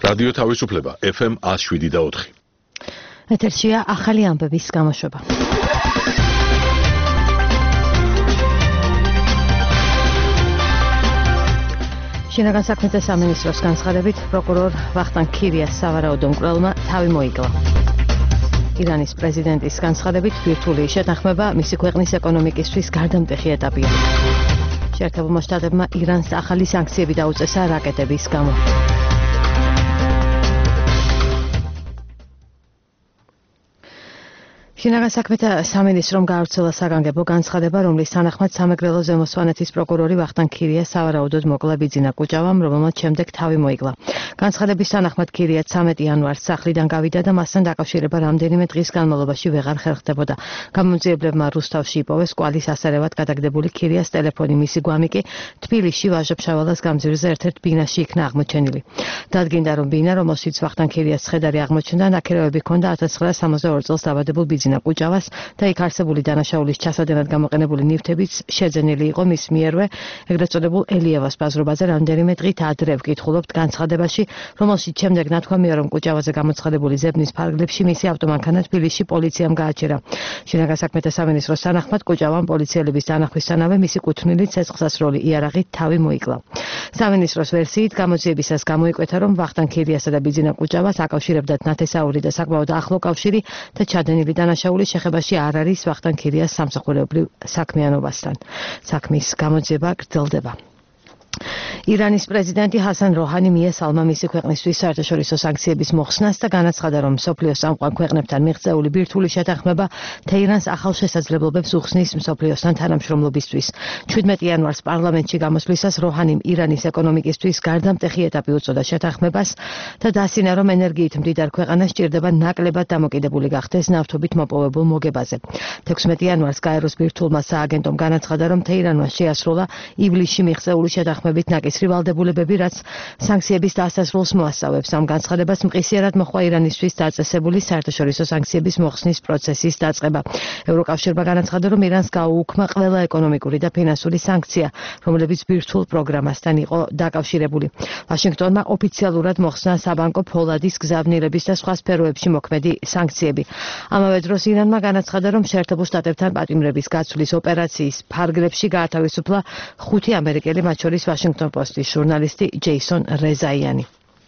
რადიო თავისუფლება FM 107.4. ეთერშია ახალი ამბების გამოშვება. შინაგან საქმეთა სამინისტროს განცხადებით პროკურორ ვახტანგ ქირიას სავარაუდო მკვლელმა თავი მოიკლა. ირანის პრეზიდენტის განცხადებით ბირთვული შეთანხმება მისი ქვეყნის ეკონომიკისთვის გარდამტეხი ეტაპია. შეერთებულმა შტატებმა ირანს ახალი სანქციები დაუწესა რაკეტების გამო. შინაგან საქმეთა სამინისტრომ გაავრცელა საგანგებო განცხადება, რომლის თანახმად სამეგრელო ზემოსვანეთის პროკურორი ვახტანგ ქირია სავარაუდოდ მოკლა ბიძინა კუჭავამ, რომელმაც შემდეგ თავი მოიკლა. განცხადების თანახმად ქირია 13 იანვარს სახლიდან გავიდა და მასთან დაკავშირება რამდენიმე დღის განმავლობაში ვეღარ ხერხდებოდა. გამომძიებლებმა რუსთავში იპოვეს კვალის ასარევად გადაგდებული ქირიას ტელეფონი, მისი გვამი კი თბილისში ვაჟა-ფშაველას გამზირზე ერთ-ერთ ბინაში იქნა აღმოჩენილი. დადგინდა, რომ ბინა, რომელშიც ვახტანგ ქირიას ცხედარი აღმოჩნდა, ნაქირავები ჰქონდა 1962 წელს დაბადებულ ბიძინა კუჭავას და იქ არსებული დანაშაულის ჩასადენად გამოყენებული ნივთებიც შეძენილი იყო მის მიერვე, ეგრეთ წოდებულ ელიევას ბაზრობაზე რამდენიმე დღით ადრე ვკითხულობთ განცხადებაში, რომელშიც შემდეგ ნათქვამია, რომ კუჭავაზე გამოცხადებული ზებნის ფარგლებში მისი ავტომანქანა თბილისში პოლიციამ გააჩერა. შინაგან საქმეთა სამინისტროს თანახმად კუჭავამ პოლიციელების დანახვისთანავე მისი კუთვნილი ცეცხლსასროლი იარაღით თავი მოიკლა. სამინისტროს ვერსიით გამოძიებისას გამოიკვეთა, რომ ვახტანგ ქირიასა და ბიძინა კუჭავას აკავშირებდათ ნათესაური და საკმაოდ ახლო კავშირი და ჩადენილი დანაშაულის შეხებაში არ არის ვახტანგ ქირიას სამსახურებრივ საქმიანობასთან. საქმის გამოძიება გრძელდება. ირანის პრეზიდენტი ჰასან როჰანი მიესალმა მისი ქვეყნისთვის საერთაშორისო სანქციების მოხსნას და განაცხადა, რომ მსოფლიოს წამყვან ქვეყნებთან მიღწეული ბირთვული შეთანხმება თეირანს ახალ შესაძლებლობებს უხსნის მსოფლიოსთან თანამშრომლობისთვის. 17 იანვარს პარლამენტში გამოსვლისას როჰანიმ ირანის ეკონომიკისთვის გარდამტეხი ეტაპი უწოდა შეთანხმებას და დასინა, რომ ენერგიით მდიდარ ქვეყანას სჭირდება ნაკლებად დამოკიდებული გახდეს ნავთობით მოპოვებულ მოგებაზე. 16 იანვარს გაეროს ბირთვულმა სააგენტომ განაცხადა, რომ თეირანმა შეასრულა ივლისში მიღწეული შეთანხმებით ნაკისრი ვალდებულებები, რაც სანქციების დასასრულს მოასწავებს. ამ განცხადებას მყისიერად მოჰყვა ირანისთვის დაწესებული საერთაშორისო სანქციების მოხსნის პროცესის დაწყება. ევროკავშირმა განაცხადა, რომ ირანს გაუუქმა ყველა ეკონომიკური და ფინანსური სანქცია, რომლებიც ბირთვულ პროგრამასთან იყო დაკავშირებული. ვაშინგტონმა ოფიციალურად მოხსნა საბანკო ფოლადის, გზავნილების და სხვა სფეროებში მოქმედი სანქციები. ამავე დროს ირანმა განაცხადა, რომ შეერთებულ შტატებთან პატიმრების გაცვლის ოპერაციის ფარგლებში გაათავისუფლა 5 ამერიკელი, მათ შორის Washington Post-ის ჟურნალისტი ჯეისონ რეზაიანი.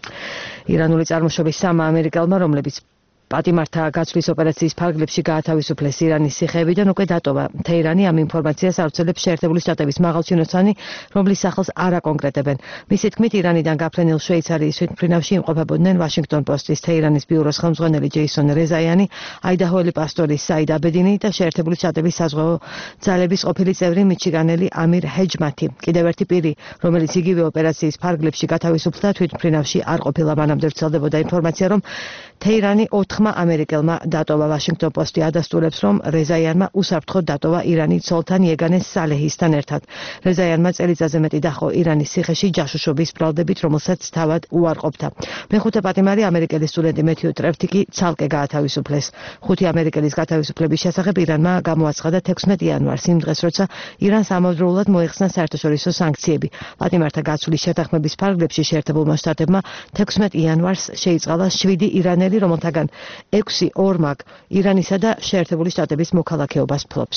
ირანული წარმოშობის 3 ამერიკელმა, რომლებიც პატიმართა გაცვლის ოპერაციის ფარგლებში გაათავისუფლეს ირანის სიხეებიდან, უკვე დატოვა. თეირანი ამ ინფორმაციას ავრცელებს შეერთებული შტატების მაღალჩინოსანი, რომლის სახელს არ აკონკრეტებენ. მისი თქმით, ირანიდან გაფრენილ შვეიცარიის თვითმფრინავში იმყოფებოდნენ Washington Post-ის თეირანის ბიუროს ხელმძღვანელი ჯეისონ რეზაიანი, აიდაჰოელი პასტორი საიდ აბედინი და შეერთებული შტატების საზღვაო ძალების ყოფილი წევრი მიჩიგანელი ამირ ჰეჯმათი. კიდევ ერთი პირი, რომელიც იგივე ოპერაციის ფარგლებში გათავისუფლდა, თვითმფრინავში არ ყოფილა. მანამდე ვრცელდებოდა ინფორმაცია, რომ თეირანი 4 ამერიკელმა დატოვა. Washington Post-ი ადასტურებს, რომ რეზაიანმა უსაფრთხოდ დატოვა ირანის ცოლთან იეგანეს სალეჰისთან ერთად. რეზაიანმა წელიწადზე მეტი დახო ირანის ციხეში ჯაშუშობის ბრალდებით, რომელსაც თავად უარყოფდა. მეხუთე პატიმარი ამერიკელი სტუდენტი მეთიუ ტრეფტი კი ცალკე გაათავისუფლეს. 5 ამერიკელის გათავისუფლების შესახებ ირანმა გამოაცხადა 16 იანვარს, იმ დღეს, როცა ირანს ამავდროულად მოიხსნა საერთაშორისო სანქციები. პატიმართა გაცვლის შეთანხმების ფარგლებში შეერთებულმა შტატებმა 16 იანვარს შეიწყალა 7 ირანელი, რომელთაგან 6 ორმაგ ირანისა და შეერთებული შტატების მოქალაქეობას ფლობს.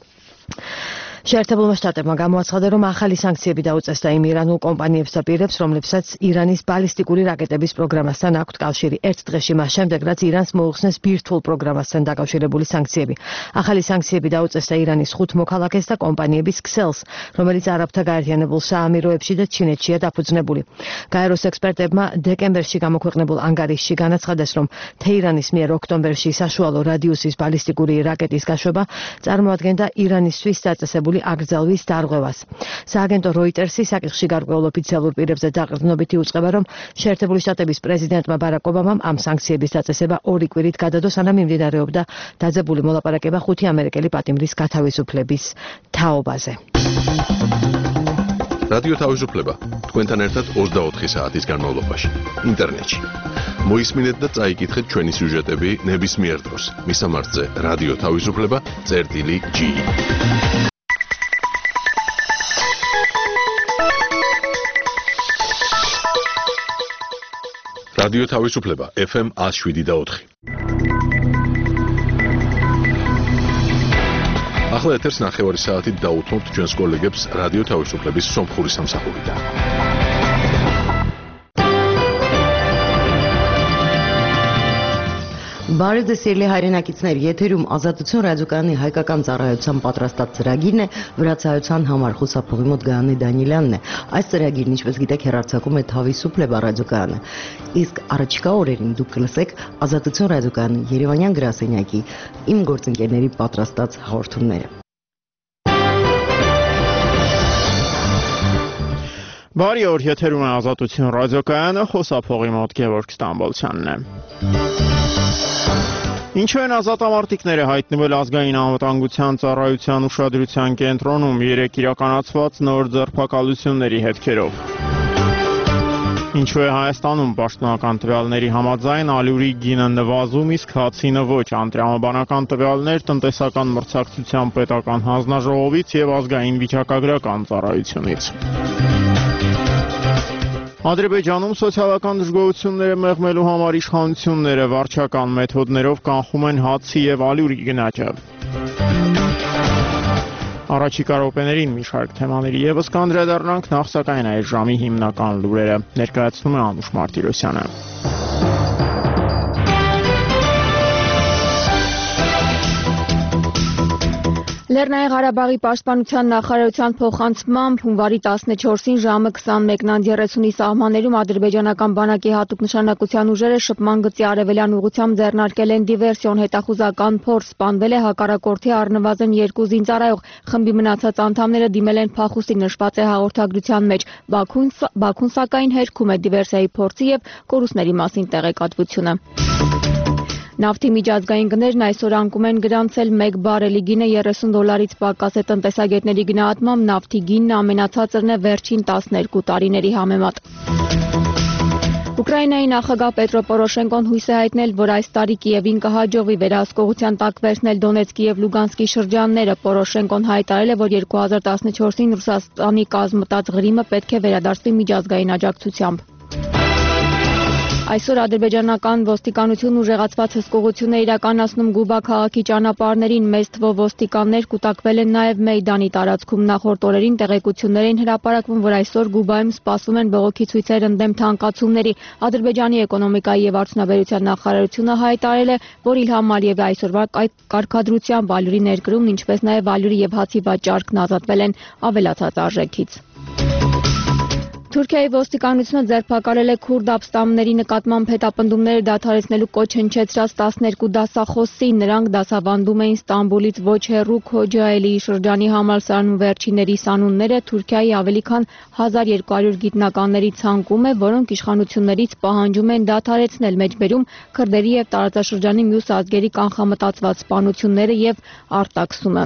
შეერთებულმა შტატებმა გამოაცხადა, რომ ახალი სანქციები დაუწესდა იმ ირანულ კომპანიებს და პირებს, რომლებსაც ირანის ბალისტიკური რაკეტების პროგრამასთან აქვთ კავშირი. ერთ დღეში მას შემდეგ, რაც ირანს მოუხსნეს ბირთვულ პროგრამასთან დაკავშირებული სანქციები. ახალი სანქციები დაუწესდა ირანის 5 მოქალაქეს და კომპანიების ქსელს, რომელიც არაბთა გაერთიანებულ საამიროებში და ჩინეთშია დაფუძნებული. გაეროს ექსპერტებმა დეკემბერში გამოქვეყნებულ ანგარიშში განაცხადეს, რომ თეირანის მიერ ოქტომბერში საშუალო რადიუსის ბალისტიკური რაკეტის გაშვება წარმოადგენდა ირანისთვის დაწესებული აკრძალვის დარღვევას. სააგენტო როიტერსი საკითხში გარკვეულ ოფიციალურ პირებზე დაყრდნობითი უწყება, რომ შეერთებული შტატების პრეზიდენტმა ბარაკ ობამამ ამ სანქციების დაწესება 2 კვირით გადადო, სანამ მიმდინარეობდა დაძაბული მოლაპარაკება 5 ამერიკელი პატიმრის გათავისუფლების თაობაზე. რადიო თავისუფლება თქვენთან ერთად 24 საათის განმავლობაში ინტერნეტში. მოისმინეთ და წაიკითხეთ ჩვენი სიუჟეტები ნებისმიერ დროს. მისამართზე რადიო თავისუფლება.g. რადიო თავისუფლება FM 107.4. ახლა ეთერს ნახევარი საათით დაუთმობთ ჩვენს კოლეგებს რადიო თავისუფლების სომხური სამსახურიდან. Բարև ձեզ սիրելի հայրենակիցներ, եթերում Ազատություն ռադիոկայանի հայկական ծառայության պատրաստած ծրագիրն է, վրացայության համար խուսափողի մոտ Գայանե Դանիելյանն է։ Այս ծրագիրն, ինչպես գիտեք, հեռարձակում է Თავისუფლება ռադիոկայանը։ Իսկ առաջիկա օրերին դուք կլսեք Ազատություն ռադիոկայանի Երևանյան գրասենյակի իմ գործընկերների պատրաստած հաղորդումները։ Բարի օր, եթերում է Ազատություն ռադիոկայանը, խոսափողի մոտ Գևորգ Ստամբոլցյանն է։ Ինչու են ազատամարտիկները հայտնվել ազգային անվտանգության ծառայության ուշադրության կենտրոնում 3 իրականացված նոր ձերբակալությունների հետքերով։ Ինչու է Հայաստանում պաշտոնական տվյալների համաձայն ալյուրի գինը նվազում, իսկ հացինը ոչ, անտրամաբանական տվյալներ տնտեսական մրցակցության պետական հանձնաժողովից եւ ազգային վիճակագրական ծառայությունից։ Ադրբեջանում սոցիալական դժգոհությունները մեղմելու համար իշխանությունները վարչական մեթոդներով կանխում են հացի եւ ալյուրի գնաճը։ Առաջիկա րոպեներին մի շարք թեմաների եւս կանդրադառնանք, նախ սակայն այս ժամի հիմնական լուրերը ներկայացնում է Անուշ Մարտիրոսյանը։ Լեռնային Ղարաբաղի պաշտպանության նախարարության փոխանցմամբ հունվարի 14-ին ժամը 21:30-ի սահմաններում ադրբեջանական բանակի հատուկ նշանակության ուժերը շփման գծի արևելյան ուղղությամբ ձեռնարկել են դիվերսիոն հետախուզական փորձ, սպանվել է հակառակորդի առնվազն 2 զինծառայող, խմբի մնացած անդամները դիմել են փախուստի, նշված է հաղորդագրության մեջ։ Բաքուն սակայն հերքում է դիվերսիայի փորձի եւ կորուստների մասին տեղեկատվությունը։ Նավթի միջազգային գներն այսօր անկում են գրանցել 1 բարելի գինը $30 պակաս է տնտեսագետների գնահատմամբ նավթի գինն ամենացածրն է վերջին 12 տարիների համեմատ։ Ուկրաինայի նախագահ Պետրո Պորոշենկոն հույս է հայտնել, որ այս տարի Կիևին կհաջողվի վերահսկողության տակ վերցնել Դոնեցկի եւ Լուգանսկի շրջանները։ Պորոշենկոն հայտարարել է, որ 2014-ին Ռուսաստանի կազմտած Ղրիմը պետք է վերադարձվի միջազգային աջակցությամբ։ Այսօր ադրբեջանական ոստիկանությունն ուժեղացված հսկողություն է իրականացնում Գուբա քաղաքի ճանապարհներին, մեծ թվով ոստիկաններ կուտակվել են նաև Մեյդանի տարածքում։ Նախորդ օրերին տեղեկություններ էին հրապարակվում, որ այսօր Գուբայում սպասվում են բողոքի ցույցեր ընդդեմ թանկացումների։ Ադրբեջանի էկոնոմիկայի եւ արդյունաբերության նախարարությունը հայտարարել է, որ Իլհամ Ալիևի այսօրվա կարգադրությամբ ալյուրի ներկրումն, ինչպես նաև ալյուրի եւ հացի վաճառքն ազատվել են ավելացած արժեքից։ Թուրքիայի ոստիկանությունը ձերբակալել է քուրդ ապստամբների նկատմամբ հետապնդումները դադարեցնելու կոչ հնչեցրած 12 դասախոսի։ Նրանք դասավանդում էին Ստամբուլից ոչ հեռու Քոջայելիի շրջանի համալսարանում վերջիններիս անունները Թուրքիայի ավելի քան 1200 գիտնականների ցանկում է, որոնք իշխանություններից պահանջում են դադարեցնել մեջբերում քրդերի եւ տարածաշրջանի մյուս ազգերի կանխամտածված սպանությունները եւ արտաքսումը։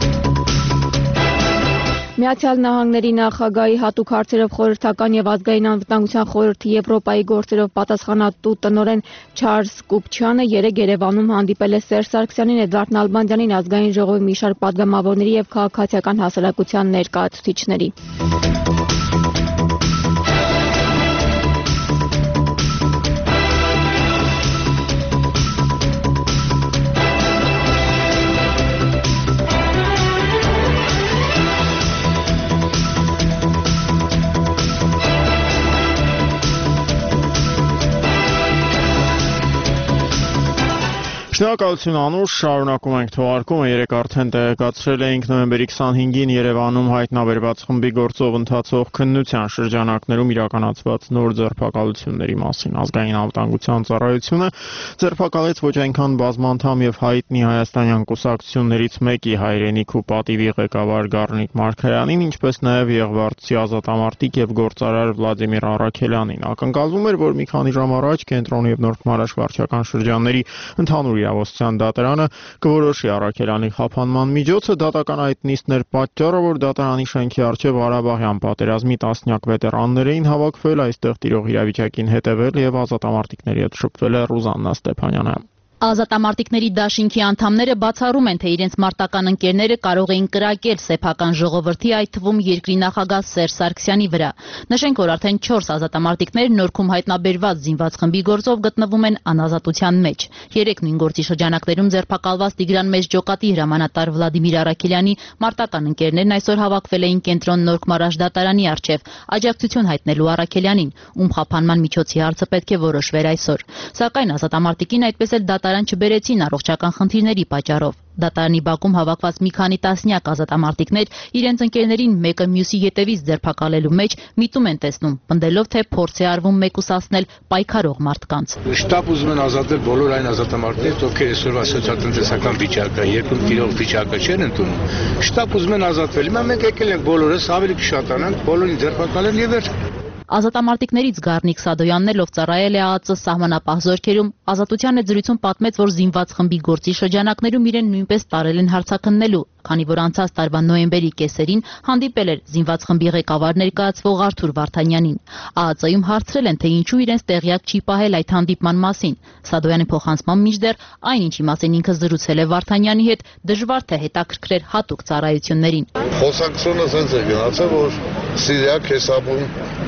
Միացյալ Նահանգների նախագահի հատուկ հարցերով խորհրդական եւ ազգային անվտանգության խորհրդի Եվրոպայի գործերով պատասխանատու տնօրեն Չարլզ Կուպչյանը Երևանում հանդիպել է Սերժ Սարգսյանին, Էդվարդ Նալբանդյանին, ազգային ժողովի մի շարք պատգամավորների եւ քաղաքացիական հասարակության ներկայացուցիչների։ Շնորհակալություն Անուշ, շարունակում ենք թողարկումը, երեկ արդեն տեղեկացրել էինք նոյեմբերի 25-ին Երևանում հայտնաբերված խմբի գործով ընթացող քննության շրջանակներում իրականացված նոր ձերբակալությունների մասին։ Ազգային անվտանգության ծառայությունը ձերբակալեց ոչ այնքան բազմանդամ եւ հայտնի հայաստանյան կուսակցություններից մեկի հայրենիք ու պատիվի ղեկավար Գառնիկ Մարգարյանին, ինչպես նաեւ Եղվարդցի ազատամարտիկ եւ գործարար Վլադիմիր Առաքելյանին։ Ակնկալվում էր, որ մի քանի ժամ առաջ կենտրոնի եւ Նորք Մարաշ վարչական շրջանների ընդհանուր իրավասության դատարանը կորոշի Առաքելյանի խափանման միջոցը։ Դատական այդ նիստն էր պատճառը, որ դատարանի շենքի առջև Ղարաբաղյան պատերազմի տասնյակ վետերաններ էին հավաքվել, այստեղ տիրող իրավիճակին հետևել եւ ազատամարտիկների հետ շփվել է Ռուզաննա Ստեփանյանը։ Ազատամարտիկների դաշինքի անդամները բացառում են, թե իրենց մարտական ընկերները կարող էին կրակել սեփական ժողովրդի, այդ թվում երկրի նախագահ Սերժ Սարգսյանի վրա։ Նշենք, որ արդեն 4 ազատամարտիկներ Նորքում հայտնաբերված զինված խմբի գործով գտնվում են անազատության մեջ։ 3 նույն գործի շրջանակներում ձերբակալված Տիգրան Մեծջոկատի հրամանատար Վլադիմիր Արաքելյանի մարտական ընկերներն այսօր հավաքվել էին կենտրոն Նորք Մարաշդատարանի առջև աջակցություն հայտնելու Արաքելյանին, ում խափանման միջոցի հարցը պետք է որոշվեր այսօր։ Սակայն ազատամարտիկին այդպես էլ դատարան չբերեցին առողջական խնդիրների պատճառով։ Դատարանի բակում հավաքված մի քանի տասնյակ ազատամարտիկներ իրենց ընկերներին մեկը մյուսի ետևից ձերբակալելու մեջ միտում են տեսնում, պնդելով, թե փորձ է արվում մեկուսացնել պայքարող մարդկանց։ Շտապ ուզում են ազատել բոլոր այն ազատամարտիկները, ովքեր այսօրվա սոցիալ-տնտեսական վիճակը, երկրում տիրող վիճակը չեն ընդունում։ Շտապ ուզում են ազատվել։ Հիմա մենք եկել ենք բոլորս ավելի կշատանանք, բոլորին ձերբակալել եւ վերջ։ Ազատամարտիկներից Գառնիկ Սադոյանն էլ, ով ծառայել է ԱԱԾ սահմանապահ զորքերում, Ազատության զրույցում պատմեց, որ զինված խմբի գործի շրջանակներում իրեն նույնպես տարել են հարցաքննելու, քանի որ անցած տարվա նոյեմբերի կեսերին հանդիպել էր զինված խմբի ղեկավար ներկայացվող Արթուր Վարդանյանին։ ԱԱԾ-ում հարցրել են, թե ինչու իրենց տեղյակ չի պահել այդ հանդիպման մասին։ Սադոյանի փոխանցմամբ մինչդեռ այն, ինչի մասին ինքը զրուցել է Վարդանյանի հետ, դժվար թե հետաքրքրեր հատուկ ծառայություններին։ Խոսակցությունը sense է գնացել, որ Սիրիա քեսապում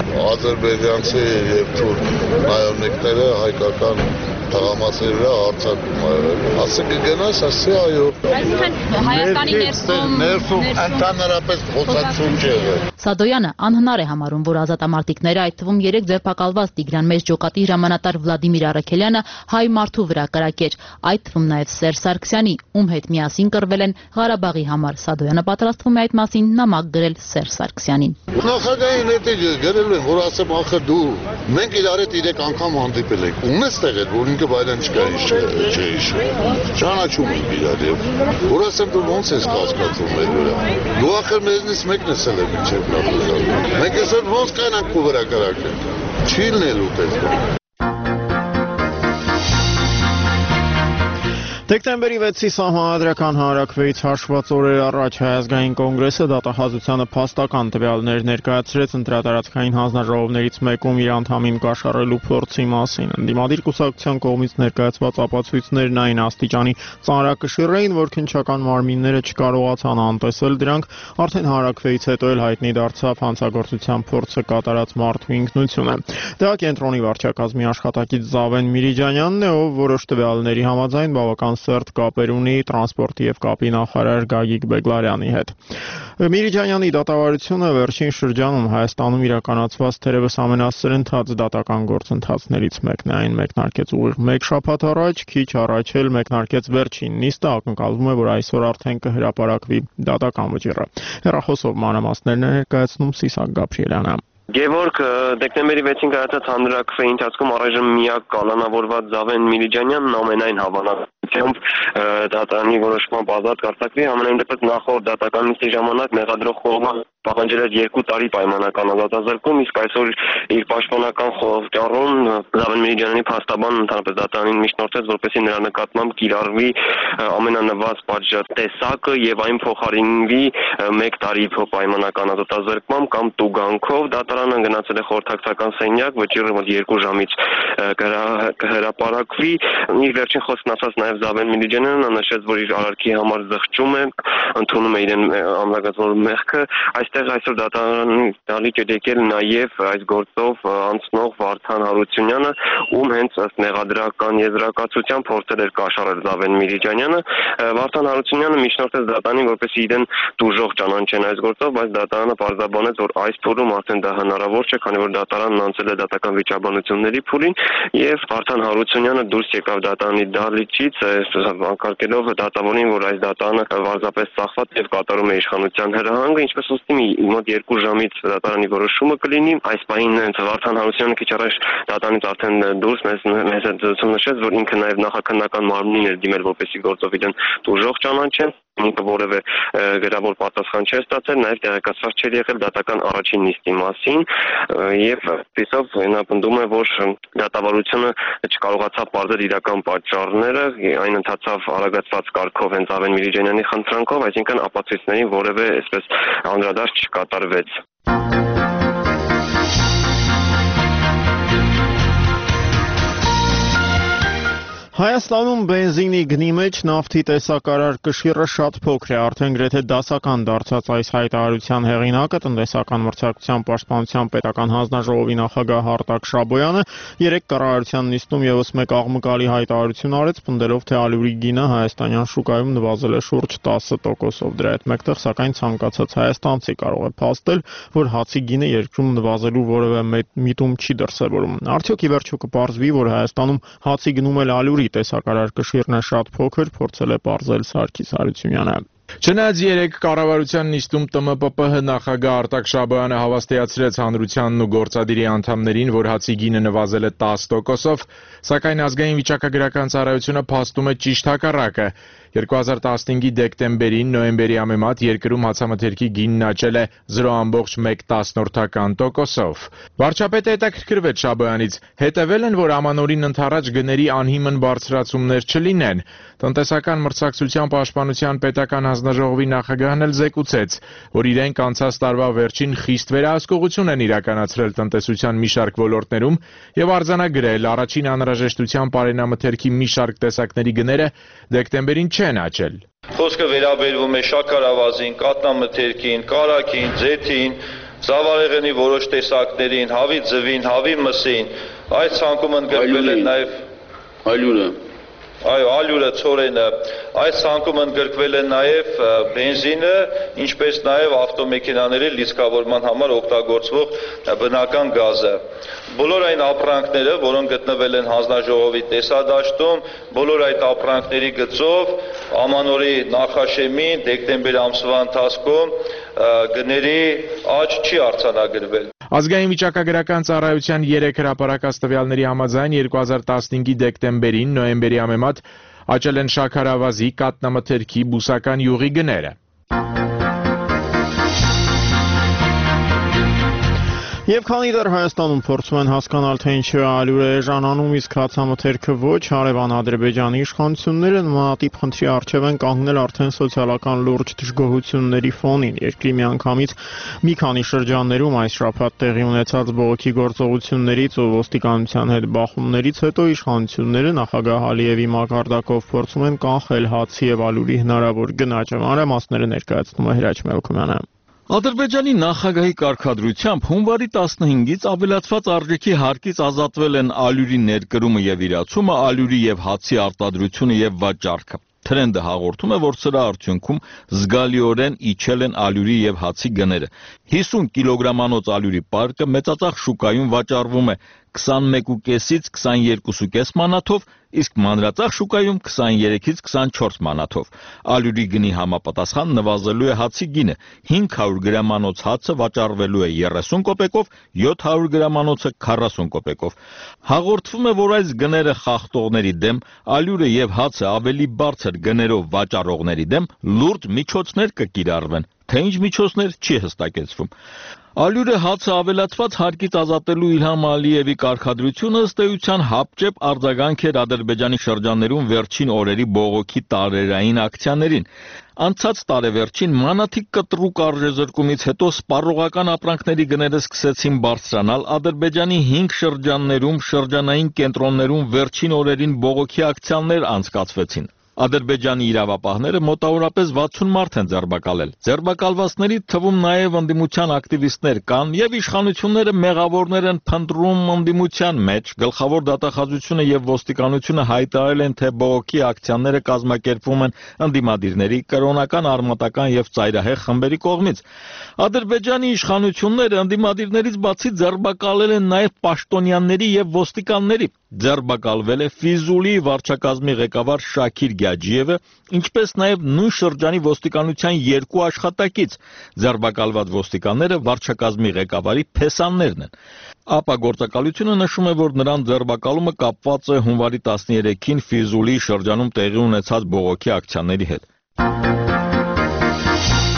ադրբեջանցի եւ թուրք նայողները հայկական թղամասերի վրա հարձակում արել։ Ասենք կգնաս, ասի այո։ Այսինքն Հայաստանի ներսում ընդհանրապես խոսակցություն չի եղել։ Սադոյանը անհնար է համարում, որ ազատամարտիկները, այդ թվում 3 ձերբակալված Տիգրան Մեծջոկատի հրամանատար Վլադիմիր Արաքելյանը հայ մարդու վրա կրակեր, այդ թվում նաև Սերժ Սարգսյանի, ում հետ միասին կռվել են Ղարաբաղի համար։ Սադոյանը պատրաստվում է այդ մասին նամակ գրել Սերժ Սարգսյանին։ Նախագահային հետ գրել են, որ ասեմ ախր դու մենք իրար հետ 3 անգամ հանդիպել ենք։ Ունես տեղեր, որ ինքը բայրան չկա չէ։ Ճանաչում ենք իրար եւ որ ասեմ դու ոնց ես կասկածում մեր վրա։ Դու ախր մեզնից մեկն ես ել մինչեւ լավ։ Մենք այսօր ոնց կանանք քո վրա կրակել։ Չի լինելու պես։ Դեկտեմբերի 6-ի Սահմանադրական հանրաքվեից հաշված օրեր առաջ Հայ ազգային կոնգրեսը դատահազությանը փաստական տվյալներ ներկայացրեց ընտրատարածքային հանձնաժողովներից մեկում իր անդամին կաշառելու փորձի մասին։ Ընդդիմադիր կուսակցության կողմից ներկայացված ապացույցներն այն աստիճանի ծանրակշիռ էին, որ քննչական մարմինները չկարողացան անտեսել դրանք, արդեն հանրաքվեից հետո էլ հայտնի դարձավ հանցագործության փորձը կատարած մարդու ինքնությունը։ Դա կենտրոնի վարչակազմի աշխատակից Զավեն Միրիջանյանն է, ով որոշ տվյալների համաձայն բավական սերտ կապեր ունի տրանսպորտի եւ կապի նախարար Գագիկ Բեգլարյանի հետ։ Միրիջանյանի դատավարությունը վերջին շրջանում Հայաստանում իրականացված թերևս ամենասրընթաց դատական գործընթացներից մեկն է։ Այն մեկնարկեց ուղիղ 1 շաբաթ առաջ, քիչ առաջ էլ մեկնարկեց վերջին նիստը, ակնկալվում է, որ այսօր արդեն կհրապարակվի դատական վճիռը։ Հեռախոսով մանրամասներն է ներկայացնում Սիսակ Գաբրիելյանը։ Գևորգ, դեկտեմբերի 6-ին կայացած հանրաքվեի ընթացքում առայժմ միակ կալանավորված Զավեն Միրիջանյանն ամենայն հավանականությամբ դատարանի որոշմամբ ազատ կարձակվի, ամենայն դեպս նախորդ դատական նիստի ժամանակ մեղադրող կողմը պահանջել էր 2 տարի պայմանական ազատազրկում, իսկ այսօր իր պաշտպանական խորհրդարում Զավեն Միրիջանյանի փաստաբանն ընդհանրապես դատարանին միջնորդեց, որպեսզի նրա նկատմամբ կիրառվի ամենանվազ պատժատեսակը եւ այն փոխարինվի 1 տարի պայմանական ազատազրկմամբ կամ տուգանքով։ Դատարանը գնացել է խորհրդակցական սենյակ, վճիռը մոտ 2 ժամից կհրապարակվի։ Իր վերջին խոսքն ասաց նաև Զավեն Միրիջանյանը նշեց, որ իր արարքի համար զղջում է, ընդունում է իրեն ամրագրված մեղքը։ Այստեղ այսօր դատարանի դալիճ է եկել նաև այս գործով անցնող Վարդան Հարությունյանը, ում հենց ըստ մեղադրական եզրակացության փորձել էր կաշառել Զավեն Միրիջանյանը։ Վարդան Հարությունյանը միջնորդեց դատարանին, որպեսզի իրեն դուժող ճանաչեն այս գործով, բայց դատարանը պարզաբանեց, որ այս փուլում արդեն դա հնարավոր չէ, քանի որ դատարանն անցել է դատական վիճաբանությունների փուլին, եւ Վարդան Հարությունյանը դուրս եկավ դատարանի դահլիճից, անկարգելով դատավորին, որ այս դատարանը պարզապես ծախված եւ կատարում է իշխանության հրահանգը, ինչպես ուստի մոտ 2 ժամից դատարանի որոշումը կլինի։ Այս պահին Վարդան Հարությունյանը քիչ առաջ դատարանից արդեն դուրս մեզ նշեց, որ ինքը նաեւ նախաքննական մարմնին էր դիմել, որպեսզի գործով իրեն դուժող ճանաչեն։ Ինքը որևէ գրավոր պատասխան չէր ստացել, նաև տեղեկացված չէր եղել դատական առաջին նիստի մասին եւ այսով նա պնդում է, որ դատավարությունը չկարողացավ պարզել իրական պատճառները, այն ընթացավ արագացված կարգով հենց Զավեն Միրիջանյանի խնդրանքով, այսինքն ապացույցներին որևէ այսպես անդրադարձ չկատարվեց։ Հայաստանում բենզինի գնի մեջ նավթի տեսակարար կշիռը շատ փոքր է, արդեն գրեթե դասական դարձած այս հայտարարության հեղինակը տնտեսական մրցակցության պաշտպանության պետական հանձնաժողովի նախագահ Արտակ Շաբոյանը երեկ կառավարության նիստում եւս մեկ աղմկալի հայտարարություն արեց, պնդելով, թե ալյուրի գինը հայաստանյան շուկայում նվազել է շուրջ 10%-ով։ Դրա հետ մեկտեղ, սակայն ցանկացած հայաստանցի կարող է փաստել, որ հացի գինը երկրում նվազելու որևէ միտում չի դրսևորում։ Արդյոք ի վերջո կպարզվի, որ Հայաստանում հացի գնում էլ ալյուրի տեսակարար կշիռն է շատ փոքր, փորձել է պարզել Սարգիս Հարությունյանը։ Չնայած երեկ կառավարության նիստում ՏՄՊՊՀ նախագահ Արտակ Շաբոյանը հավաստիացրեց հանրությանն ու գործադիրի անդամներին, որ հացի գինը նվազել է 10%-ով, սակայն ազգային վիճակագրական ծառայությունը փաստում է ճիշտ հակառակը։ 2015-ի դեկտեմբերին նոյեմբերի համեմատ երկրում հացամթերքի գինն աճել է 0.1%-ով։ Վարչապետը հետաքրքրվեց Շաբոյանից, հետևել են, որ ամանորին ընդառաջ գների անհիմն բարձրացումներ չլինեն։ Տնտեսական մրցակցության պաշտպանության պետական հանձնաժողովի նախագահն էլ զեկուցեց, որ իրենք անցած տարվա վերջին խիստ վերահսկողություն են իրականացրել տնտեսության մի շարք ոլորտներում եւ արձանագրել առաջին անհրաժեշտության պարենամթերքի մի շարք տեսակների գները դեկտեմբերին չեն աճել։ Խոսքը վերաբերվում է շաքարավազին, կատնամթերքին, կարագին, ձեթին, ծավալեղենի որոշ տեսակներին, հավի ձվին, հավի մսին, այս ցանկում ընդգրկվել են նաև ալյուրը։ Այո, ալյուրը, ցորենը, այս ցանկում ընդգրկվել է նաև բենզինը, ինչպես նաև ավտոմեքենաների լիցքավորման համար օգտագործվող բնական գազը։ Բոլոր այն ապրանքները, որոնք գտնվել են հանձնաժողովի տեսադաշտում, բոլոր այդ ապրանքների գծով ամանորի նախաշեմին դեկտեմբեր ամսվա ընթացքում գների աճ չի արձանագրվել։ Ազգային վիճակագրական ծառայության 3 հրապարակած տվյալների համաձայն 2015-ի դեկտեմբերին նոյեմբերի համեմատ աճել են շաքարավազի, կատնամթերքի, բուսական յուղի գները։ Եվ քանի դեռ Հայաստանում փորձում են հասկանալ, թե ինչու է ալյուրը էժանանում, իսկ հացամթերքը ոչ, հարևան Ադրբեջանի իշխանությունները նմանատիպ խնդրի առջև են կանգնել արդեն սոցիալական լուրջ դժգոհությունների ֆոնին։ Երկրի միանգամից մի քանի շրջաններում այս շաբաթ տեղի ունեցած բողոքի գործողություններից ու ոստիկանության հետ բախումներից հետո իշխանությունները նախագահ Ալիևի մակարդակով փորձում են կանխել հացի եւ ալյուրի հնարավոր գնաճը։ Մանրամասները ներկայացնում է Հրաչ Մելքումյանը։ Ադրբեջանի նախագահի կարգադրությամբ հունվարի 15-ից ավելացված արժեքի հարկից ազատվել են ալյուրի ներկրումը եւ իրացումը, ալյուրի եւ հացի արտադրությունը եւ վաճառքը։ Թրենդը հաղորդում է, որ սրա արդյունքում զգալիորեն իջել են ալյուրի եւ հացի գները։ 50 կիլոգրամանոց ալյուրի պարկը մեծածախ շուկայում վաճառվում է 21.5-ից 22.5 մանաթով, իսկ մանրածախ շուկայում 23-ից 24 մանաթով։ Ալյուրի գնի համապատասխան նվազելու է հացի գինը, 500 գրամանոց հացը վաճառվելու է 30 կոպեկով, 700 գրամանոցը 40 կոպեկով։ Հաղորդվում է, որ այս գները խախտողների դեմ, ալյուրը եւ հացը ավելի բարձր գներով վաճառողների դեմ լուրջ միջոցներ կկիրառվեն, թե ինչ միջոցներ չի հստակեցվում։ Ալյուրը հացը ավելացված հարկից ազատելու Իլհամ Ալիևի կարգադրությունը ըստ էության հապճեպ արձագանք էր Ադրբեջանի շրջաններում վերջին օրերի բողոքի տարերային ակցիաներին։ Անցած տարեվերջին մանաթիկ կտրուկ արժեզրկումից հետո սպառողական ապրանքների գները սկսեցին բարձրանալ, Ադրբեջանի 5 շրջաններում շրջանային կենտրոններում վերջին օրերին բողոքի ակցիաներ անցկացվեցին։ Ադրբեջանի իրավապահները մոտավորապես 60 մարդ են ձերբակալել։ Ձերբակալվածների թվում նաև ընդդիմության ակտիվիստներ կան եւ իշխանությունները մեղավորներ են փնտրում ընդդիմության մեջ։ Գլխավոր դատախազությունը եւ ոստիկանությունը հայտարարել են, թե բողոքի ակցիաները կազմակերպվում են ընդդիմադիրների, կրոնական, արմատական եւ ծայրահեղ խմբերի կողմից։ Ադրբեջանի իշխանությունները ընդդիմադիրներից բացի ձերբակալել են նաև պաշտոնյաների եւ ոստիկանների։ Ձերբակալվել է Ֆիզուլի վարչակազմի ղեկավար Շաքիր Գաջիևը, ինչպես նաև նույն շրջանի ոստիկանության 2 աշխատակից։ Ձերբակալված ոստիկանները վարչակազմի ղեկավարի փեսաններն են։ ԱՊԱ գործակալությունը նշում է, որ նրան ձերբակալումը կապված է հունվարի 13-ին Ֆիզուլի շրջանում տեղի ունեցած բողոքի ակցիաների հետ։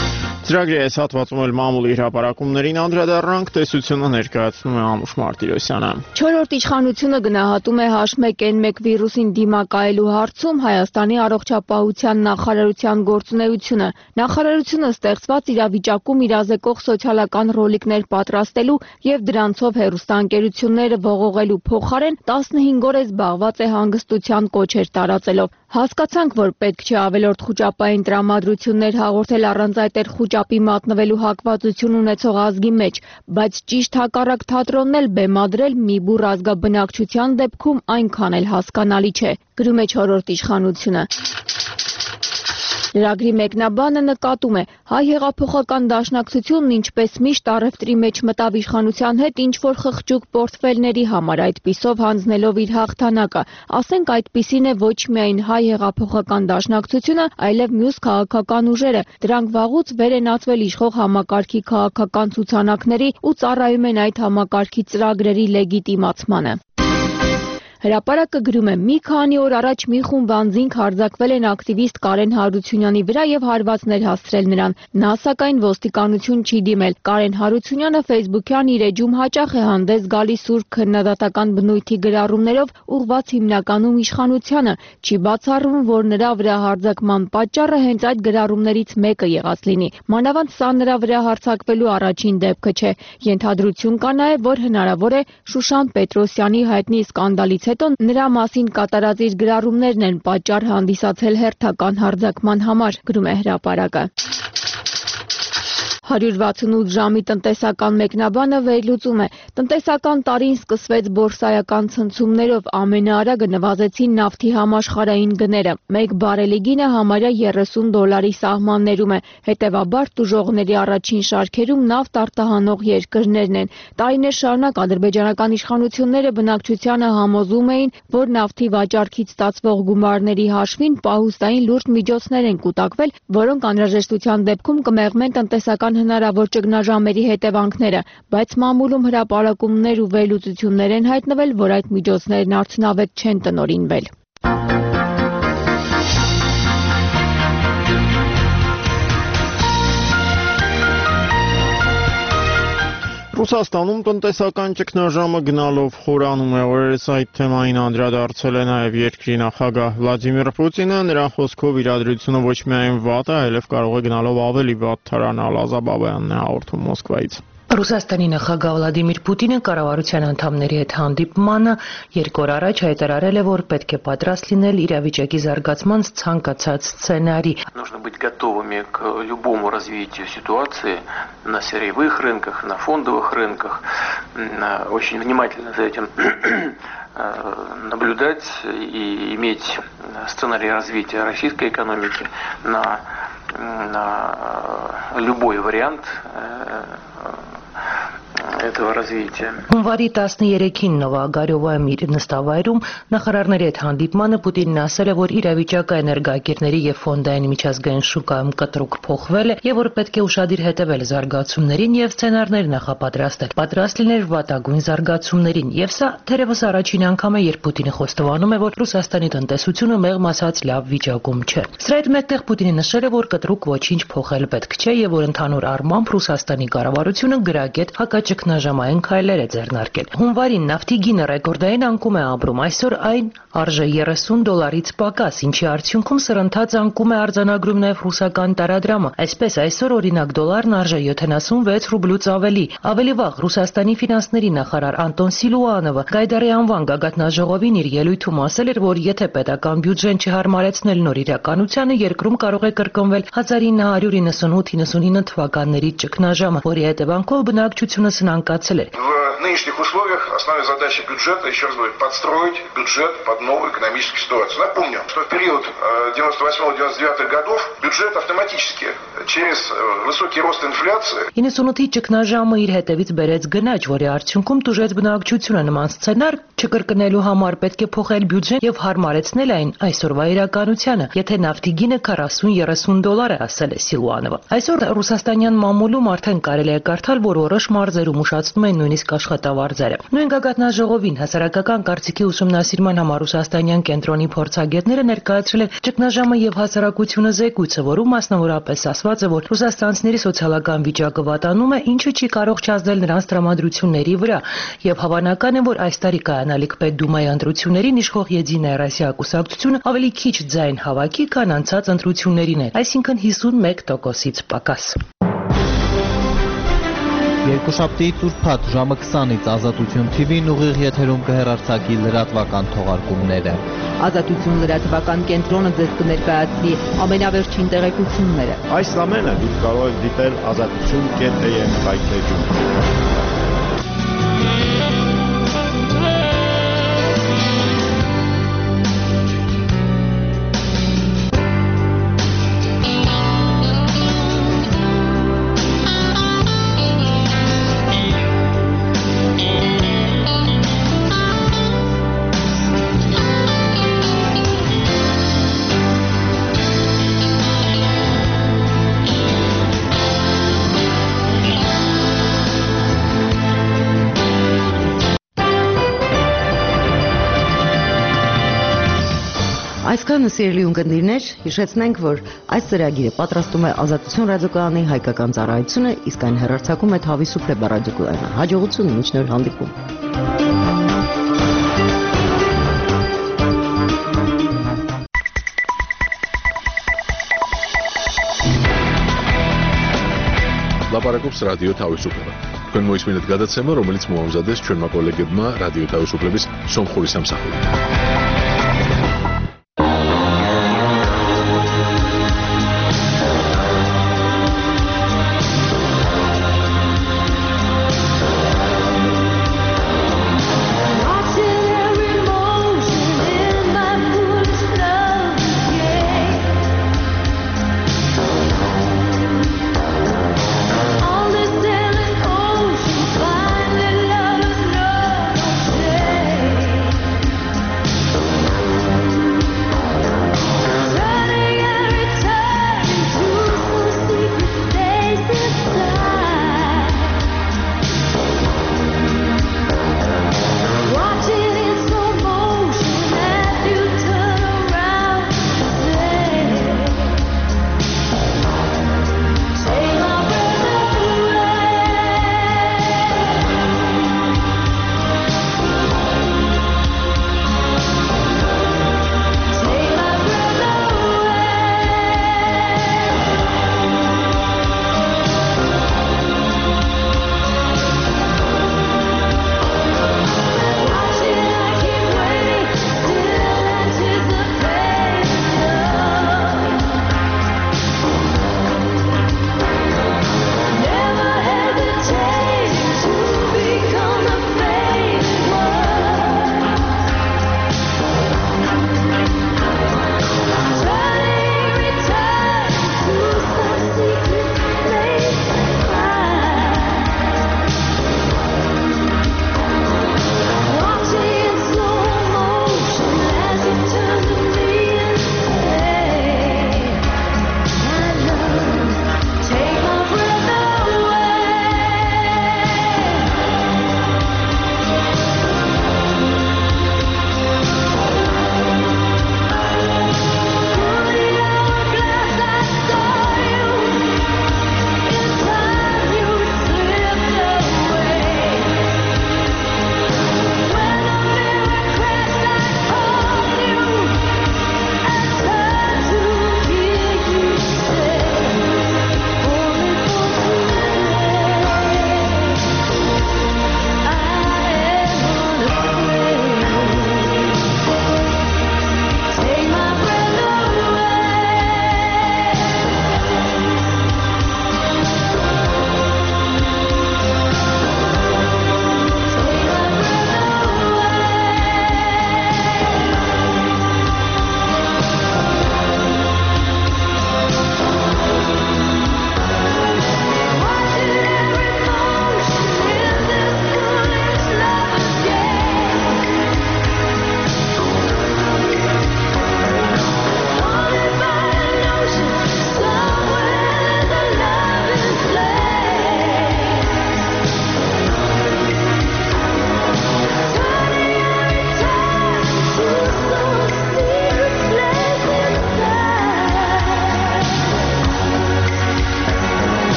Ծրագրի այս հատվածում էլ մամուլի հրապարակումներին անդրադառնանք, տեսությունը ներկայացնում է Անուշ Մարտիրոսյանը։ 4-րդ իշխանությունը գնահատում է H1N1 վիրուսին դիմակայելու հարցում Հայաստանի առողջապահության նախարարության գործունեությունը։ Նախարարությունը ստեղծված իրավիճակում իրազեկող սոցիալական ռոլիկներ պատրաստելու եւ դրանցով հեռուստաընկերությունները ողողելու փոխարեն 15 օր է զբաղված է հանգստության կոչեր տարածելով։ Հասկացանք, որ պետք չէ ավելորդ խուճապային տրամադրություններ հաղորդել առանց այտեր խուճապի մատնվելու հակվածություն ունեցող ազգի մեջ, բայց ճիշտ հակառակ թատրոնն էլ բեմադրել մի բուռ ազգաբնակչության դեպքում այնքան էլ հասկանալի չէ, գրում է 4-րդ իշխանությունը։ Լրագրի մեկնաբանը նկատում է, հայ հեղափոխական դաշնակցությունն ինչպես միշտ առևտրի մեջ մտավ իշխանության հետ ինչ-որ խղճուկ պորտֆելների համար, այդպիսով հանձնելով իր հաղթանակը։ Ասենք այդպիսին է ոչ միայն հայ հեղափոխական դաշնակցությունը, այլև մյուս քաղաքական ուժերը։ Դրանք վաղուց վեր են ածվել իշխող համակարգի քաղաքական ցուցանակների ու ծառայում են այդ համակարգի ծրագրերի լեգիտիմացմանը։ Հրապարակը գրում է, մի քանի օր առաջ մի խումբ անձինք հարձակվել են ակտիվիստ Կարեն Հարությունյանի վրա եւ հարվածներ հասցրել նրան։ Նա սակայն ոստիկանություն չի դիմել։ Կարեն Հարությունյանը Facebook-յան իր էջում հաճախ է հանդես գալիս սուրբ քննադատական բնույթի գրառումներով, ուղղված հիմնականում իշխանությանը։ Չի բացառվում, որ նրա վրա հարձակման պատճառը հենց այդ գրառումներից մեկը եղած լինի։ Մանավանդ սա նրա վրա հարձակվելու առաջին դեպքը չէ։ Ենթադրություն կա նաեւ, որ հնարավոր է Շուշան Պետրոսյանի հայտնի սկանդալից հետո նրա մասին կատարած իր գրառումներն են պատճառ հանդիսացել հերթական հարձակման համար, գրում է հրապարակը։ 168 ժամի տնտեսական մեկնաբանը վերլուծում է. տնտեսական տարին սկսվեց բորսայական ցնցումներով, ամենաարագը նվազեցին նավթի համաշխարհային գները, 1 բարելի գինը համարյա $30 սահմաններում է, հետևաբար տուժողների առաջին շարքերում նավթ արտահանող երկրներն են։ Տարիներ շարունակ ադրբեջանական իշխանությունները բնակչությանը համոզում էին, որ նավթի վաճառքից ստացվող գումարների հաշվին պահուստային լուրջ միջոցներ են կուտակվել, որոնք անհրաժեշտության դեպքում կմեղմեն տնտեսական հնարավոր ճգնաժամերի հետևանքները, բայց մամուլում հրապարակումներ ու վերլուծություններ են հայտնվել, որ այդ միջոցներն արդյունավետ չեն տնօրինվել։ Ռուսաստանում տնտեսական ճգնաժամը գնալով խորանում է, օրերս այդ թեմային անդրադարձել է նաև երկրի նախագահ Վլադիմիր Պուտինը, նրա խոսքով իրադրությունը ոչ միայն վատ է, այլև կարող է գնալով ավելի վատ թարանալ, Ազա Բաբայանն է հաղորդում Մոսկվայից։ Ռուսաստանի նախագահ Վլադիմիր Պուտինը կառավարության անդամների հետ հանդիպմանը 2 օր առաջ հայտարարել է, որ պետք է պատրաստ լինել իրավիճակի զարգացման ցանկացած սցենարի։ Нужно быть готовыми к любому развитию ситуации на сырьевых рынках, на фондовых рынках, очень внимательно за этим наблюдать и иметь сценарий развития российской экономики на любой вариант этого развития. Հունվարի 13-ին Նովագարյովայում իր նստավայրում նախարարների հետ հանդիպմանը Պուտինն ասել է, որ իրավիճակը էներգակիրների եւ ֆոնդային միջազգային շուկայում կտրուկ փոխվել է եւ որ պետք է ուշադիր հետեւել զարգացումներին եւ սցենարներ նախապատրաստել, պատրաստ լինել վատագույն զարգացումներին։ Եվ սա թերևս առաջին անգամ է, երբ Պուտինը խոստովանում է, որ Ռուսաստանի տնտեսությունը մեղմ ասած լավ վիճակում չէ։ Սրա հետ մեկտեղ Պուտինը նշել է, որ կտրուկ ոչինչ փոխել պետք չէ եւ որ ընդհանուր առմամբ Ռուսաստանի կառավարությունը գրագետ հակաճգնաժամային քայլեր է ձեռնարկել։ Հունվարին նավթի գինը ռեկորդային անկում է ապրում, այսօր այն արժե $30 պակաս, ինչի արդյունքում սրընթաց անկում է արձանագրում նաև ռուսական տարադրամը։ Այսպես այսօր օրինակ դոլարն արժե 76 ռուբլուց ավելի։ Ավելի վաղ Ռուսաստանի ֆինանսների նախարար Անտոն Սիլուանովը Գայդարի անվան գագաթնաժողովին իր ելույթում ասել էր, որ եթե պետական բյուջեն չհարմարեցնել նոր իրականությանը, երկրում կարող է կրկնվել 1998-99 թվականների ճգնաժամը, որի հետևանքով բնակչությունը սնանկացել է։ В нынешних условиях основная задача бюджета, еще раз говорю, подстроить бюджет под новую экономическую ситуацию. Напомню, что в период 98-99 годов бюджет автоматически через высокий рост инфляции 98-ի ճգնաժամը իր հետևից բերեց գնաճ, որի արդյունքում տուժեց բնակչությունը նման սցենար չկրկնելու համար պետք է փոխել բյուջեն եւ հարմարեցնել այն այսօրվա իրականությանը, եթե նավթի գինը 40-30 է, ասել է Սիլուանովը։ Այսօր ռուսաստանյան մամուլում արդեն կարելի է կարդալ, որ որոշ մարզերում ուշացնում են նույնիսկ խտավարձերը։ Նույն գագաթնաժողովին հասարակական կարծիքի ուսումնասիրման համար Ռուսաստանյան կենտրոնի փորձագետները ներկայացրել են ճգնաժամը եւ հասարակությունը զեկույցը, որում մասնավորապես ասված է, որ ռուսաստանցիների սոցիալական վիճակը վատանում է, ինչը չի կարող չազդել նրանց տրամադրությունների վրա, եւ հավանական է, որ այս տարի կայանալիք Պետդումայի ընտրություններին իշխող Եդինայա Ռոսիա կուսակցությունը ավելի քիչ ձայն հավաքի, քան անցած ընտրություններին է, այսինքն 51%-ից պակաս։ Երկուշաբթիից ուրբաթ ժամը 20-ից Ազատություն TV-ն ուղիղ եթերում կհեռարձակի լրատվական թողարկումները։ Ազատություն լրատվական կենտրոնը ձեզ կներկայացնի ամենավերջին տեղեկությունները։ Այս ամենը դուք կարող եք դիտել azatutun.am վայրէջում։ Այսքանը սիրելի ունկնդիրներ, հիշեցնենք, որ այս ծրագիրը պատրաստում է Ազատություն ռադիոկայանի հայկական ծառայությունը, իսկ այն հեռարձակում է Թավիսուփլե ռադիոկայանը։ Հաջողություն, մինչ նոր հանդիպում։ Լապարակობს ռադիո Թավիսուփլե։ Քան მოისმინეთ გადაცემა, რომელიც მოამზადეს ჩვენმა კოლეგებმა რადიო თავისუფლების სომხური სამსახური.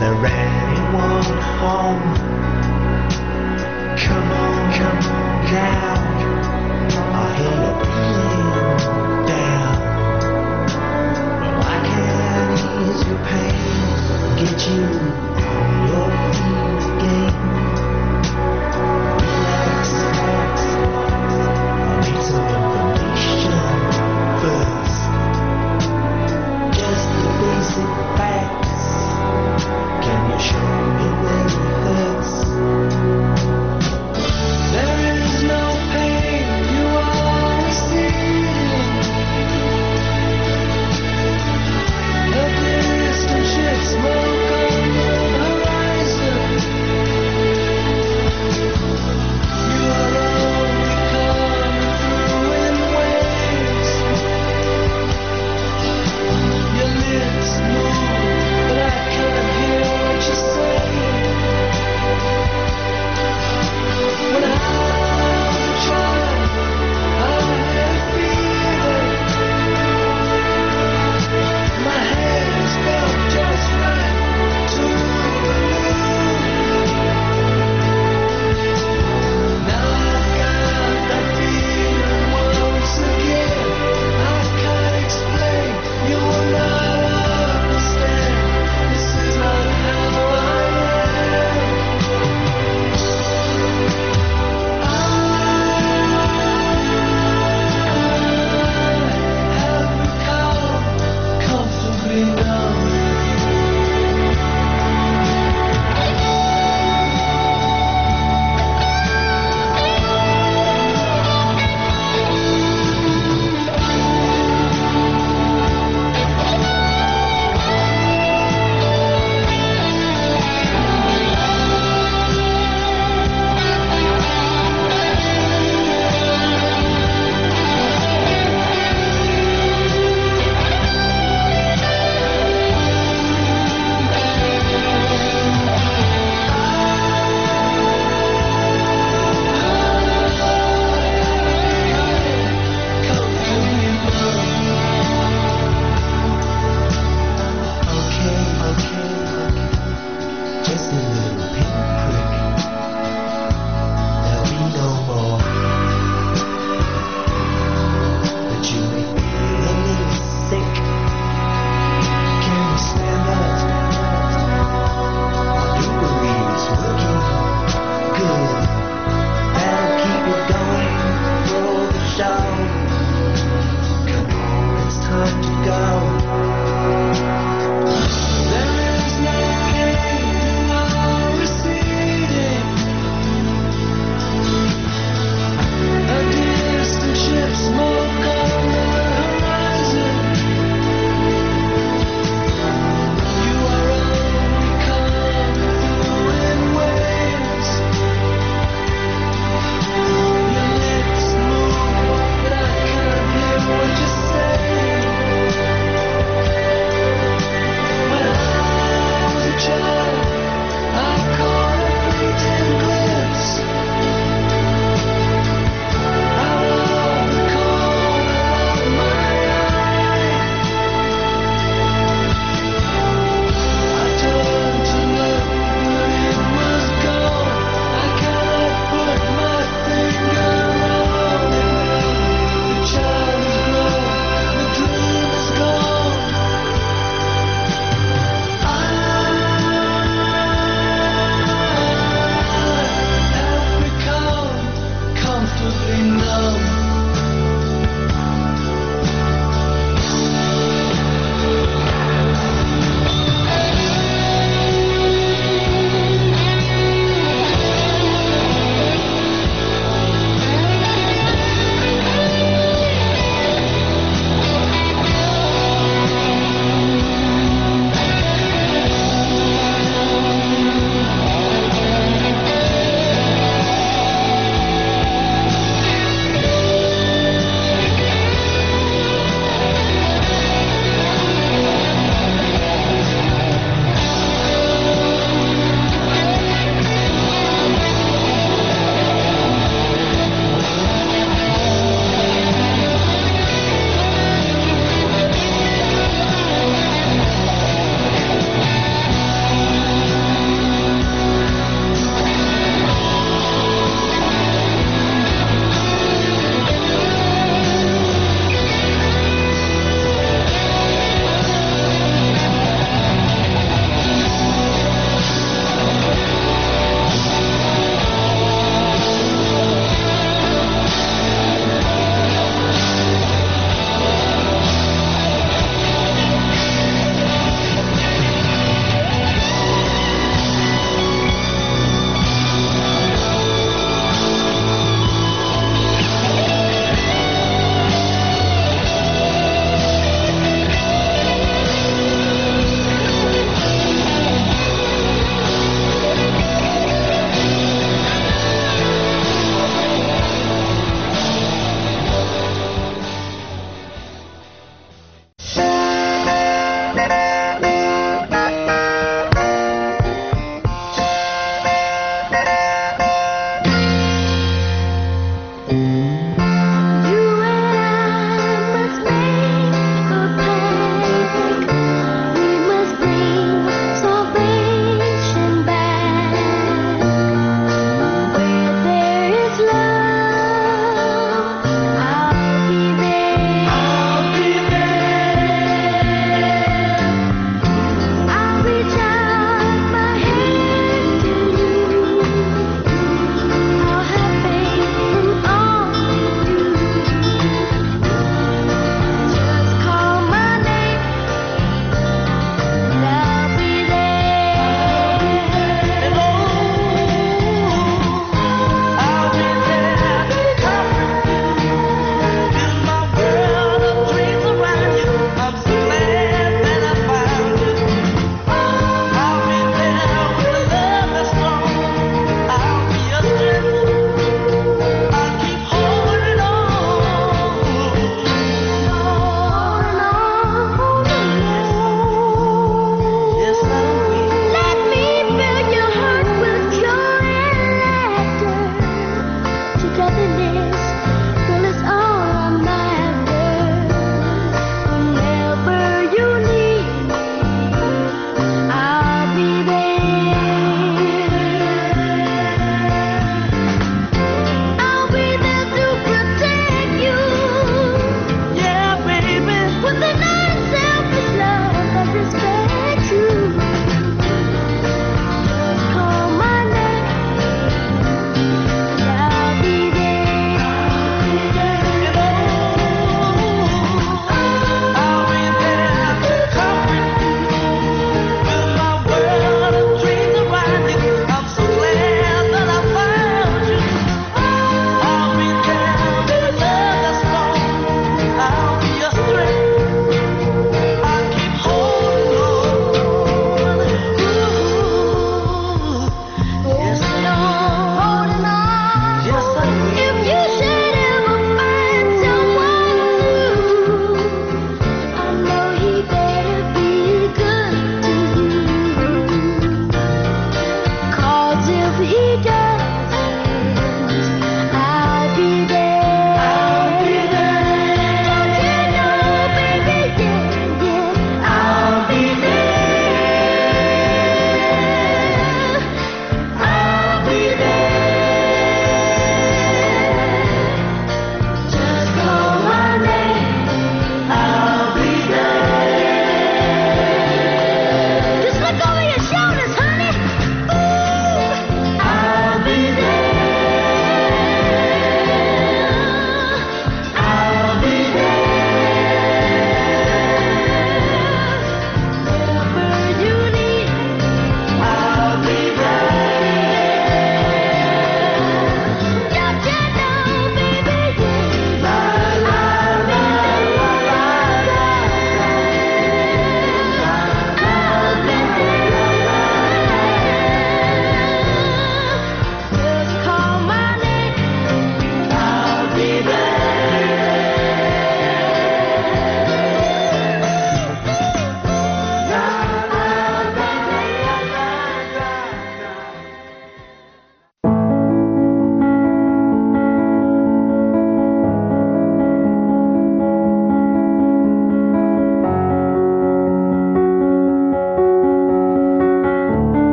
there anyone home? Come on now. I hear you feeling down. Well, I can ease your pain, get you on your feet again. Relax, I need some information first. Just the basic facts. Can you show me where it hurts? There is no pain, you always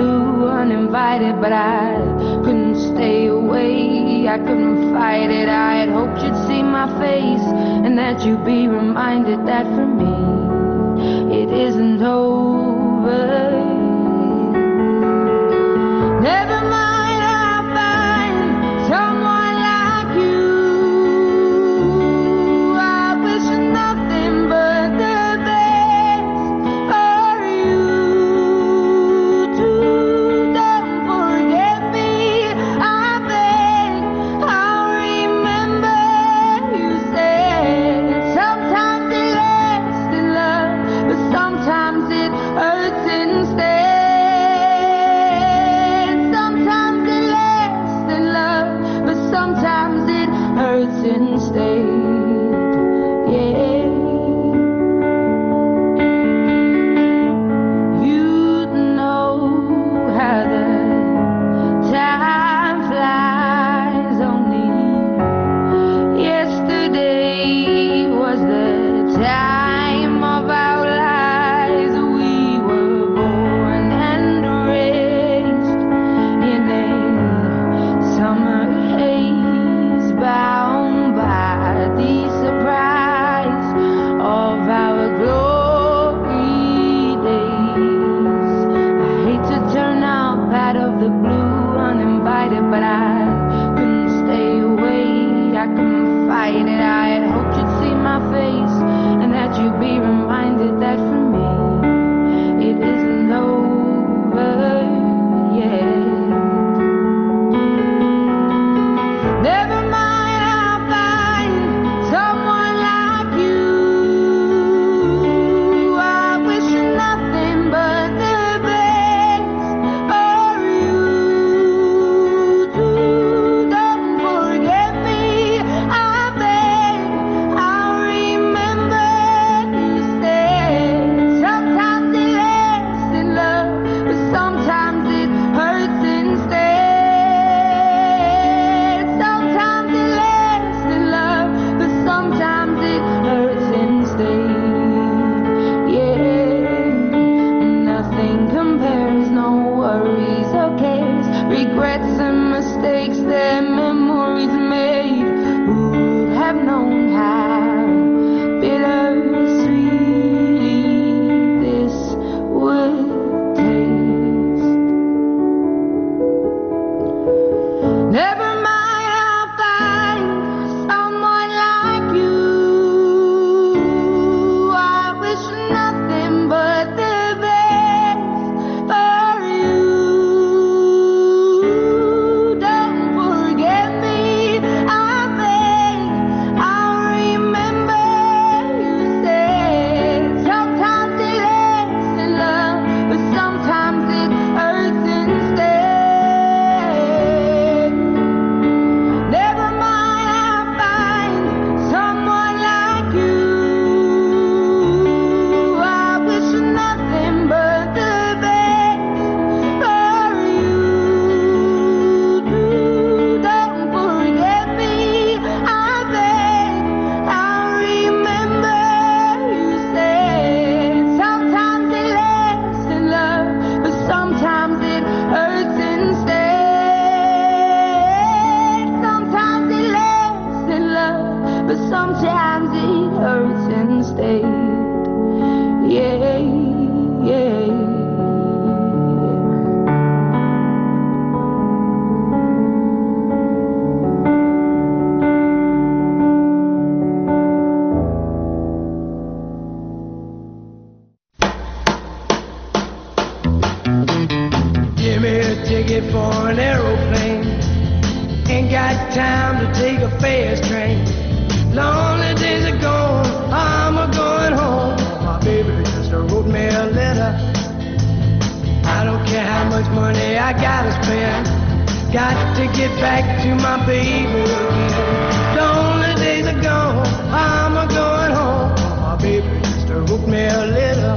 blue uninvited, but I couldn't stay away. I couldn't fight it. I had hoped you'd see my face and that you'd be reminded that for me it isn't over. Never mind, I'll find someone like you. I wish nothing but the best for you too. Don't forget me, I beg. I'll remember you said sometimes it lasts in love, but sometimes it hurts instead. Sometimes it lasts in love, but sometimes it hurts instead. Yeah. You know how the time flies. Only yesterday was the time of our lives. We were born and raised in a summer haze, bound by the surprise of our glory days. I hate to turn up out of the blue uninvited, but I couldn't stay away. I couldn't fight it. I had hoped you'd see my face and that you'd be reminded that for me it isn't over yet. Never mind, I'll find someone like you. I wish nothing but the best for you too. Don't forget me, I beg. I'll remember you said sometimes it lasts in love, but sometimes it hurts instead. Sometimes it lasts in love, but sometimes it hurts instead. Yeah, nothing compares, no worries or cares, regrets and mistakes that memories made. Who would have known how bittersweet this would taste? Never mind, I'll find someone like you. I wish nothing but the best for you. Don't forget me, I beg. I'll remember you said sometimes it lasts in love, but sometimes it hurts instead. Never mind, I'll find someone like you. I wish nothing but the best for you too. Don't forget me, I beg. I'll remember you said sometimes it lasts in love, but sometimes it hurts instead. Sometimes it lasts in love, but sometimes it hurts instead. Yeah, yeah. Give me a ticket for an aeroplane. Ain't got time to take a fast train. Lonely days are gone, I'm a going home. My baby just wrote me a letter. I don't care how much money I gotta spend. Got to get back to my baby again. Lonely days are gone, I'm a going home. My baby just wrote me a letter.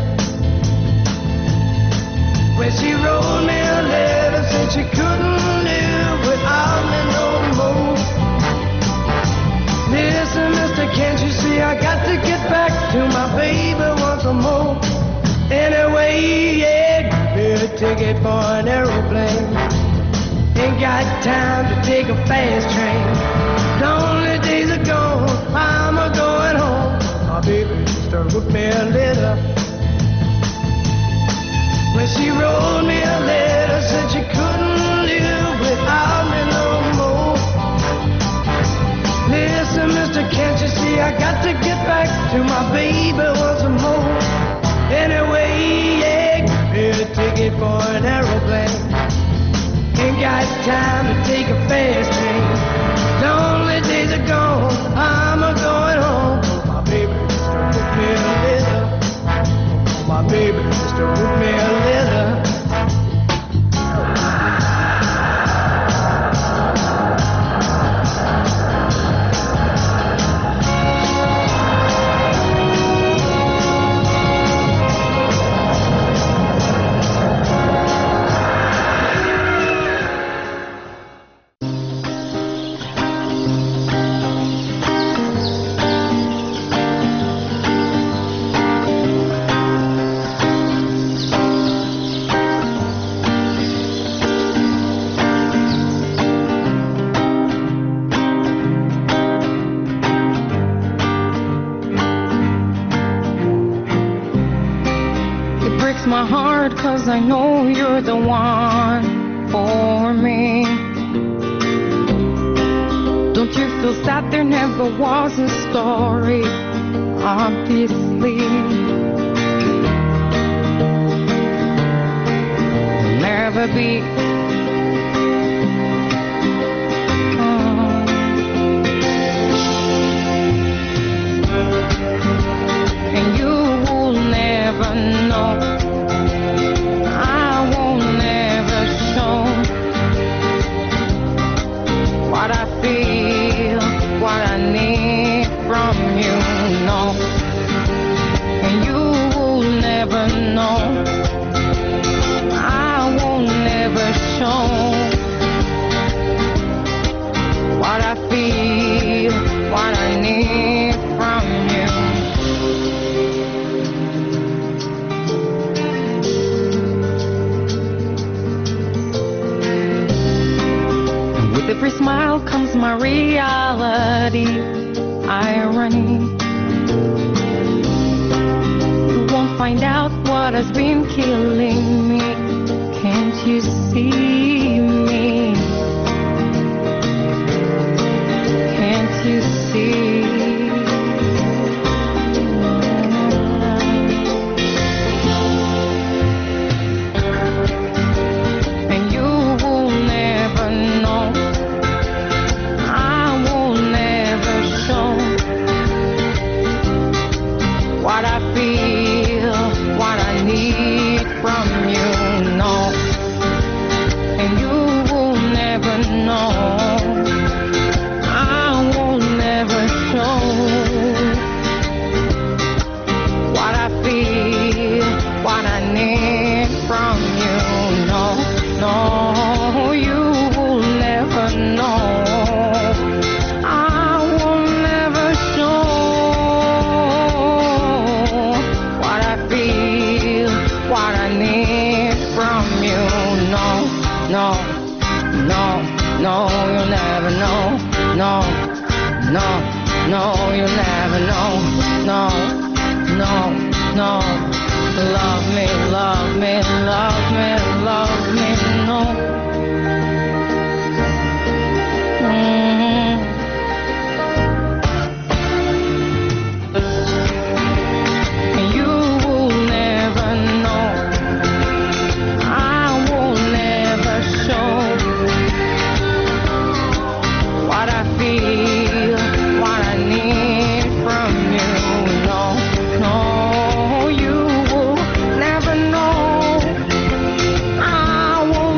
Well, she wrote me a letter, said she couldn't live without me no more. Listen, mister, can't you see I got to get back to my baby once more? Anyway, yeah, give me a ticket ticket for an aeroplane. Ain't got time to take a fast train. Lonely days are gone, I'm a going home. My baby just wrote me a letter. When she wrote me a letter, said she couldn't live without me no more. Listen, mister, can't you see I got to get back to my baby once more. Anyway, yeah, give me a ticket for an aeroplane. Ain't got time to take a fast train. Lonely days are gone, I'm a going home. My baby just wrote me a letter. My baby just wrote me a letter. My heart, 'cause I know you're the one for me. Don't you feel sad there never was a story? Obviously, there'll never be. And you will never know. What I need from you, no. And you will never know. I will never show what I feel, what I need from you. With every smile comes my reality, irony. You won't find out what has been killing me. Can't you see me? Can't you see? And you will never know. What I feel, what I need from you, no. And you will never know. I will never show what I feel, what I need from you, no, no. You will never know. No, no, no, you'll never know. No, no, no, you'll never know. No, no, no. Love me, love me, love me, love me, no. You will never know. I will never show what I feel, what I need from you. No, no, you will never know. I will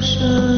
ocean.